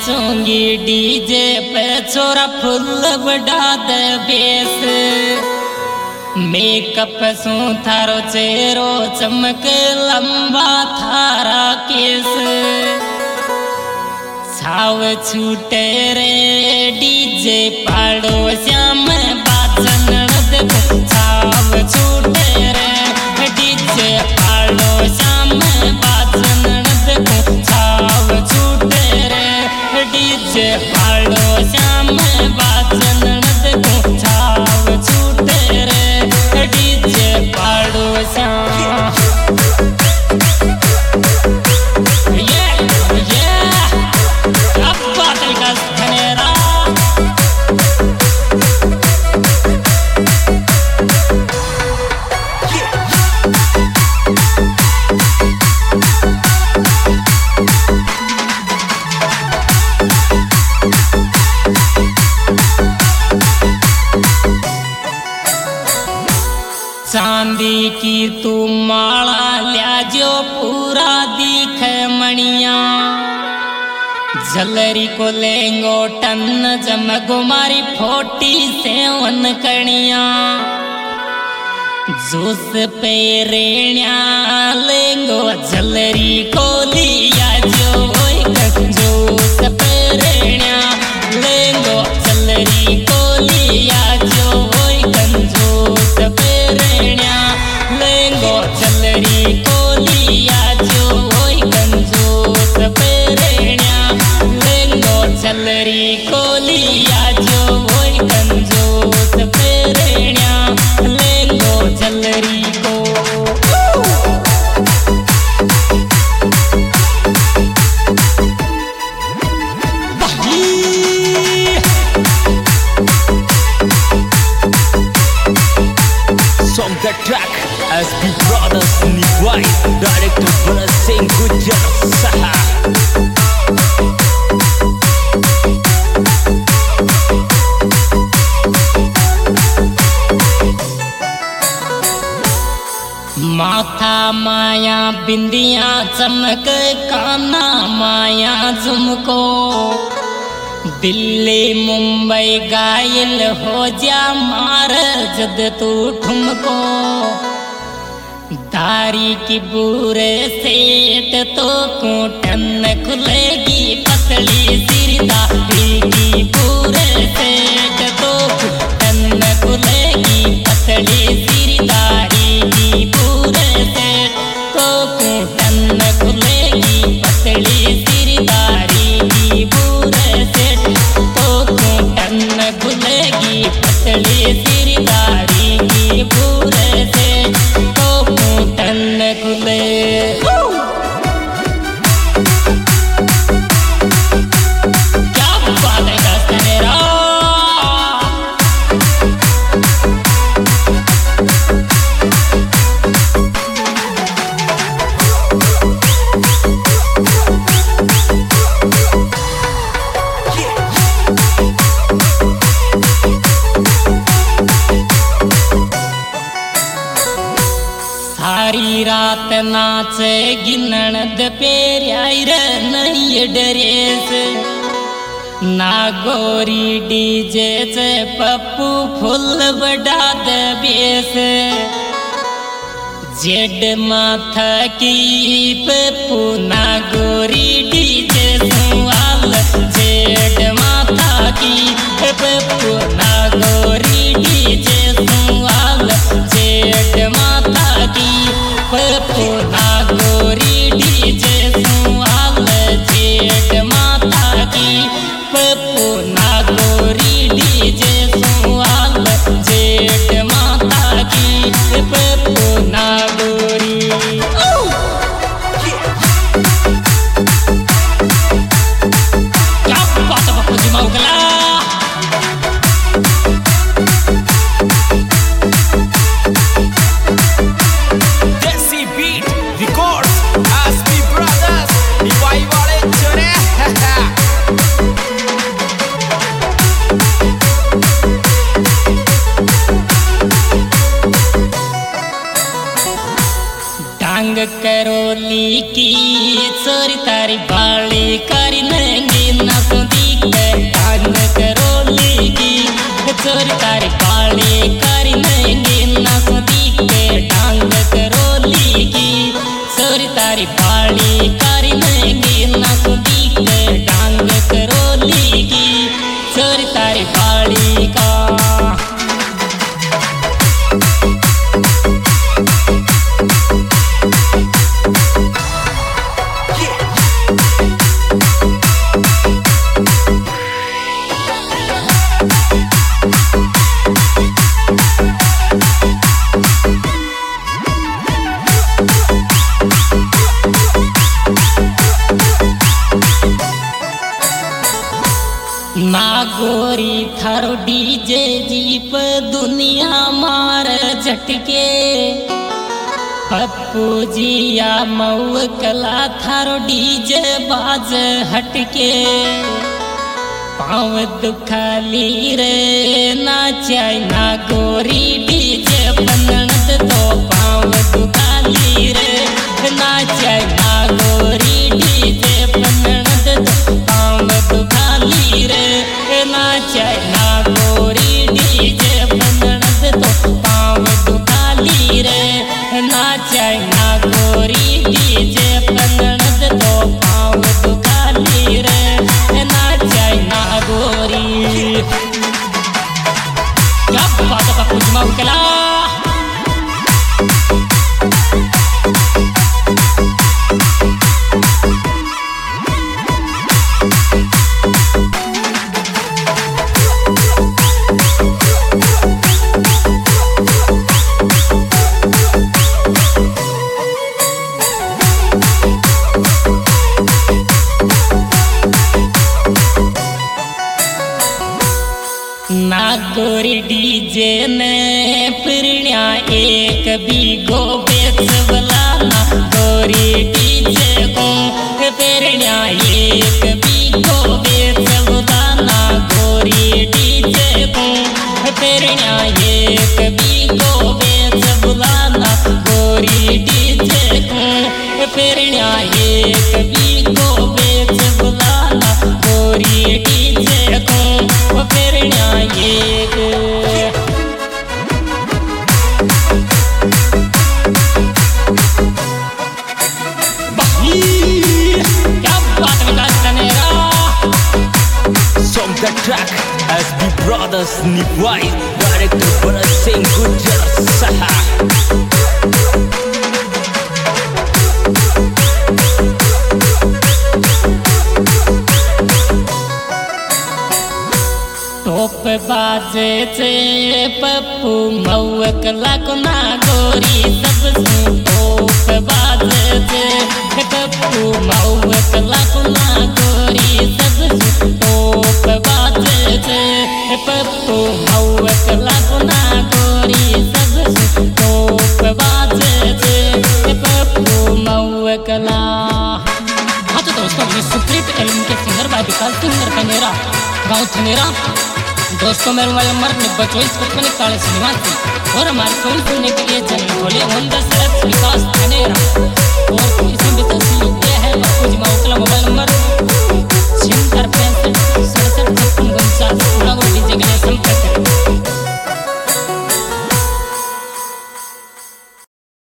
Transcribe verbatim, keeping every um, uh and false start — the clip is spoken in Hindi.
नाचूंगी डीजे पे छोरा फुल बड़ा दे बेस। मेकअप सू थारो चेहरो चमक लंबा थारा केस। छाव छूटे रे डीजे पाड़ो श्याम बाजन देखो छाव छूटे रे डीजे पाड़ो श्याम बाजन देखो छाव छूटे रे डीजे पाड़ो श्याम बाजन देखो छाव छूटे रे डीजे पाड़ो श्याम। चांदी की तू माला लिया जो पूरा दिखे मणिया। जलरी को लेंगो टन जमगो मारी फोटी सेवन कणिया। जूस पे रेण्या लेंगो जलरी को लिया जो जूस पे रेण्या लेंगो जलरी को लिया जो जूस पे लेंगो जलरी को लिया जो कंजूस पेरेण्या लेंगो जलरी को लिया जो कंजूस पेरेण्या लेंगो जलरी को। From the track S B Brothers Niwai Director Bharat Singh Gujjar Saha। माथा माया बिंदिया चमक काना माया झुमको। दिल्ली मुंबई घायल हो जा मार जद तू ठुमको। दारी की बूरे सेट तो कोटन खुलेगी पतली सिरदारी की बूरे सेट तो कोटन खुलेगी पतली सिरदारी की बूरे सेट तो कोटन खुलेगी पतली सिरदारी की बूरे सेट तो कोटन खुलेगी पतली सिरदारी की बूरे सेट तो कोटन खुले। क्या बात है दोस्त मेरा। सारी रात नाचे गिनणद पेरियाई रे नई ड्रेस। नागोरी डीजे से पप्पू फुल बड़ा दे बेस। जेड माथा की पप्पू नागोरी डीजे सुवाल जेड माथा की पप्पू नागोरी डीजे सुवाल जेड माथा की पप्पू नागोरी डीजे सुवाल जेड माता की पप्पू नागोरी डीजे सुवाल जेड माता की पप्पू नागोरी। क्या बात है पप्पू जी मौगला। करोली की चोरी तारी बाली करी नंगी ना सुधी के टांग करोली की चोर तारी पाली करी नहीं ना सुधी के टांग करोली की चोर तारी पाली करी नहीं ना सुधी के टांग करोली की चोर तारी पाली का ना गोरी थारो डीजे जीप दुनिया मार झटके पप्पू जिया मऊ कला थारो डीजे बाज हटके पाँव दुखाली रे नाचाई ना गोरी डीजे बनत तो पाँव दुखाली रे नाचाई ना गोरी डीजे बनत तो पाँव दुखाली रे नाचाई ना गोरी डीजे बनत तो पाँव दुखाली रे नाचाई ना गोरी डीजे बनत तो पाँव दुखाली रे नाचाई ना गोरी क्या बात है पप्पू जी मऊ कला ना गोरी डीजे ने पिरण्या एक बीगो बेचवला ना गोरी डीजे को पिरण्या एक बीगो बेचवला ना गोरी डीजे को पिरण्या एक बीगो बेचवला ना गोरी डीजे को पिरण्या एक बीगो बेचवला ना गोरी डीजे को पिरण्या एक क्या बात विकास Canara Song the track S B Brothers Nivai Director Bharat Singh Gujjar Saha टोप बाजे से पप्पू मऊ कला को ना गोरी सब सु टोप बाजे से पप्पू मऊ कला को ना गोरी सब सु टोप बाजे से पप्पू मऊ कला को ना गोरी सब सु टोप बाजे से पप्पू मऊ कला। हाँ तो दोस्तों ये सुप्रीत एल्बम के सिंगर भाई विकास सिंगर कनेरा गाँव थनेरा। दोस्तों मेरे मोबाइल नंबर नब्बे चौबीस पचपन इकतालीस निवासी और हमारे फोन सुनने के लिए चैनल खोले होंगे सरस विकास कनेरा।